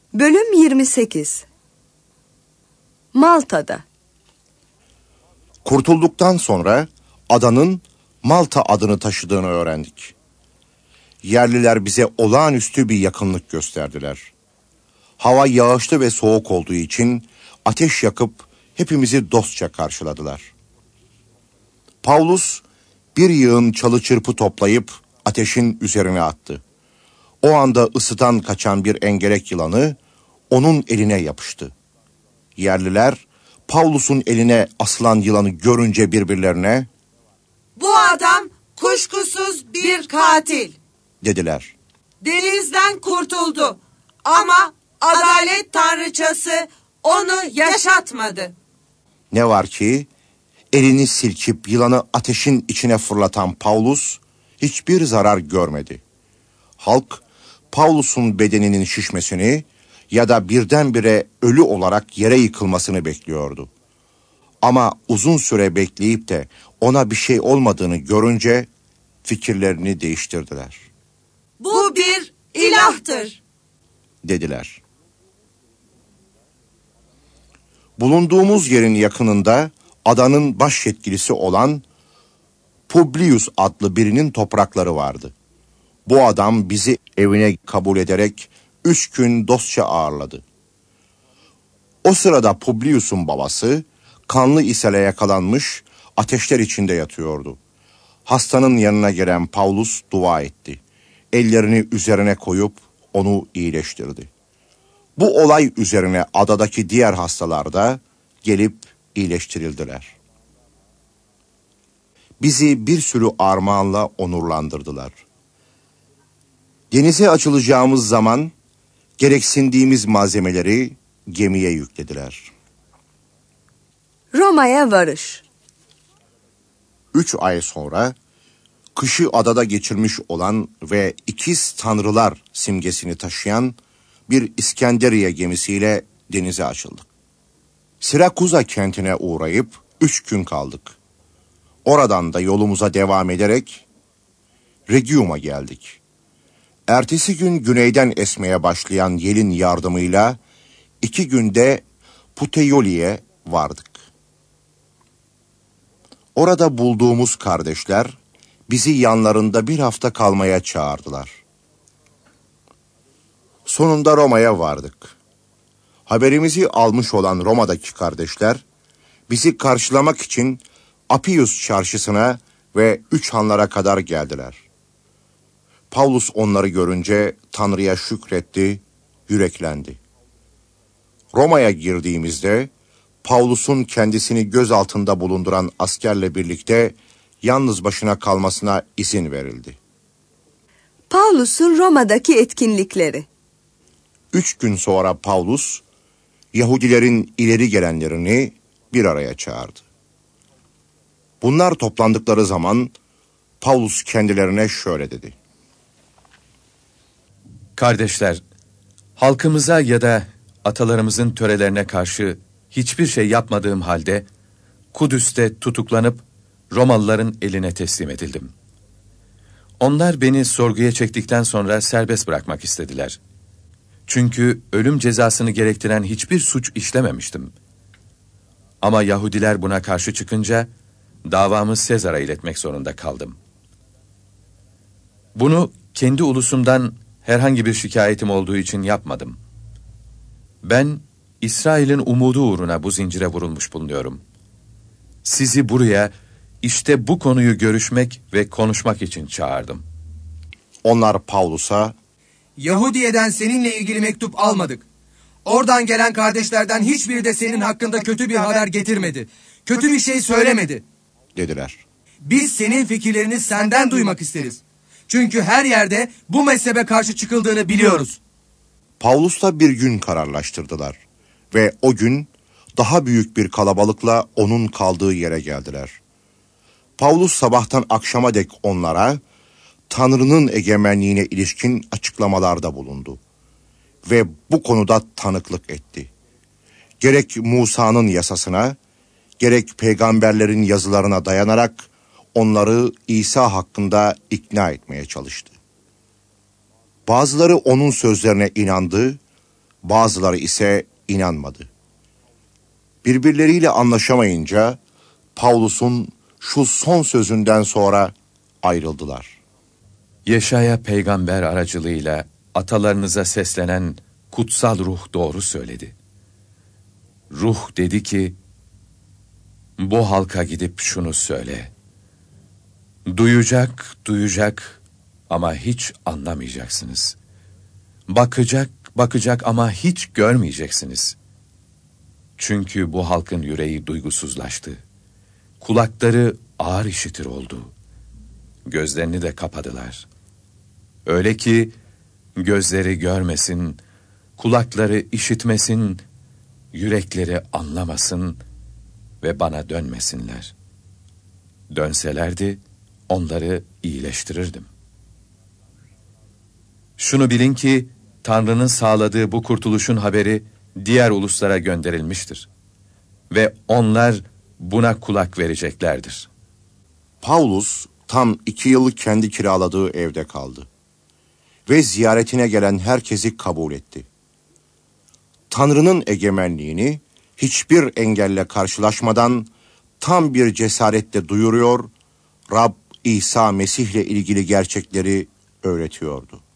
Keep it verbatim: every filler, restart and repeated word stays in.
Bölüm yirmi sekiz. Malta'da. Kurtulduktan sonra adanın Malta adını taşıdığını öğrendik. Yerliler bize olağanüstü bir yakınlık gösterdiler. Hava yağışlı ve soğuk olduğu için ateş yakıp hepimizi dostça karşıladılar. Pavlus bir yığın çalı çırpı toplayıp ateşin üzerine attı. O anda ısıdan kaçan bir engerek yılanı onun eline yapıştı. Yerliler Pavlus'un eline asılan yılanı görünce birbirlerine "Bu adam kuşkusuz bir katil," dediler. "Denizden kurtuldu ama adalet tanrıçası onu yaşatmadı." Ne var ki elini silkip yılanı ateşin içine fırlatan Pavlus hiçbir zarar görmedi. Halk Pavlus'un bedeninin şişmesini ya da birdenbire ölü olarak yere yıkılmasını bekliyordu. Ama uzun süre bekleyip de ona bir şey olmadığını görünce fikirlerini değiştirdiler. "Bu bir ilahtır," dediler. Bulunduğumuz yerin yakınında adanın baş yetkilisi olan Publius adlı birinin toprakları vardı. Bu adam bizi evine kabul ederek üç gün dostça ağırladı. O sırada Publius'un babası kanlı ishale yakalanmış, ateşler içinde yatıyordu. Hastanın yanına gelen Pavlus dua etti. Ellerini üzerine koyup onu iyileştirdi. Bu olay üzerine adadaki diğer hastalar da gelip iyileştirildiler. Bizi bir sürü armağanla onurlandırdılar. Denize açılacağımız zaman gereksindiğimiz malzemeleri gemiye yüklediler. Roma'ya varış. Üç ay sonra kışı adada geçirmiş olan ve ikiz tanrılar simgesini taşıyan bir İskenderiye gemisiyle denize açıldık. Sirakuza kentine uğrayıp üç gün kaldık. Oradan da yolumuza devam ederek Rhegium'a geldik. Ertesi gün güneyden esmeye başlayan yelin yardımıyla iki günde Puteoli'ye vardık. Orada bulduğumuz kardeşler bizi yanlarında bir hafta kalmaya çağırdılar. Sonunda Roma'ya vardık. Haberimizi almış olan Roma'daki kardeşler bizi karşılamak için Appius çarşısına ve Üç Hanlara kadar geldiler. Pavlus onları görünce Tanrı'ya şükretti, yüreklendi. Roma'ya girdiğimizde Pavlus'un kendisini göz altında bulunduran askerle birlikte yalnız başına kalmasına izin verildi. Pavlus'un Roma'daki etkinlikleri. Üç gün sonra Pavlus, Yahudilerin ileri gelenlerini bir araya çağırdı. Bunlar toplandıkları zaman Pavlus kendilerine şöyle dedi. Kardeşler, halkımıza ya da atalarımızın törelerine karşı hiçbir şey yapmadığım halde Kudüs'te tutuklanıp Romalıların eline teslim edildim. Onlar beni sorguya çektikten sonra serbest bırakmak istediler. Çünkü ölüm cezasını gerektiren hiçbir suç işlememiştim. Ama Yahudiler buna karşı çıkınca davamı Sezar'a iletmek zorunda kaldım. Bunu kendi ulusumdan herhangi bir şikayetim olduğu için yapmadım. Ben İsrail'in umudu uğruna bu zincire vurulmuş bulunuyorum. Sizi buraya işte bu konuyu görüşmek ve konuşmak için çağırdım. Onlar Pavlus'a, Yahudiye'den seninle ilgili mektup almadık. Oradan gelen kardeşlerden hiçbiri de senin hakkında kötü bir haber getirmedi. Kötü bir şey söylemedi, dediler. Biz senin fikirlerini senden duymak isteriz. Çünkü her yerde bu mezhebe karşı çıkıldığını biliyoruz. Pavlus'la bir gün kararlaştırdılar ve o gün daha büyük bir kalabalıkla onun kaldığı yere geldiler. Pavlus sabahtan akşama dek onlara Tanrı'nın egemenliğine ilişkin açıklamalarda bulundu ve bu konuda tanıklık etti. Gerek Musa'nın yasasına, gerek peygamberlerin yazılarına dayanarak onları İsa hakkında ikna etmeye çalıştı. Bazıları onun sözlerine inandı, bazıları ise inanmadı. Birbirleriyle anlaşamayınca Pavlus'un şu son sözünden sonra ayrıldılar. Yeşaya peygamber aracılığıyla atalarınıza seslenen kutsal ruh doğru söyledi. Ruh dedi ki, bu halka gidip şunu söyle. Duyacak, duyacak ama hiç anlamayacaksınız. Bakacak, bakacak ama hiç görmeyeceksiniz. Çünkü bu halkın yüreği duygusuzlaştı. Kulakları ağır işitir oldu. Gözlerini de kapadılar. Öyle ki gözleri görmesin, kulakları işitmesin, yürekleri anlamasın ve bana dönmesinler. Dönselerdi onları iyileştirirdim. Şunu bilin ki Tanrı'nın sağladığı bu kurtuluşun haberi diğer uluslara gönderilmiştir. Ve onlar buna kulak vereceklerdir. Pavlus tam iki yıl kendi kiraladığı evde kaldı. Ve ziyaretine gelen herkesi kabul etti. Tanrı'nın egemenliğini hiçbir engelle karşılaşmadan tam bir cesaretle duyuruyor, Rab İsa Mesih'le ilgili gerçekleri öğretiyordu.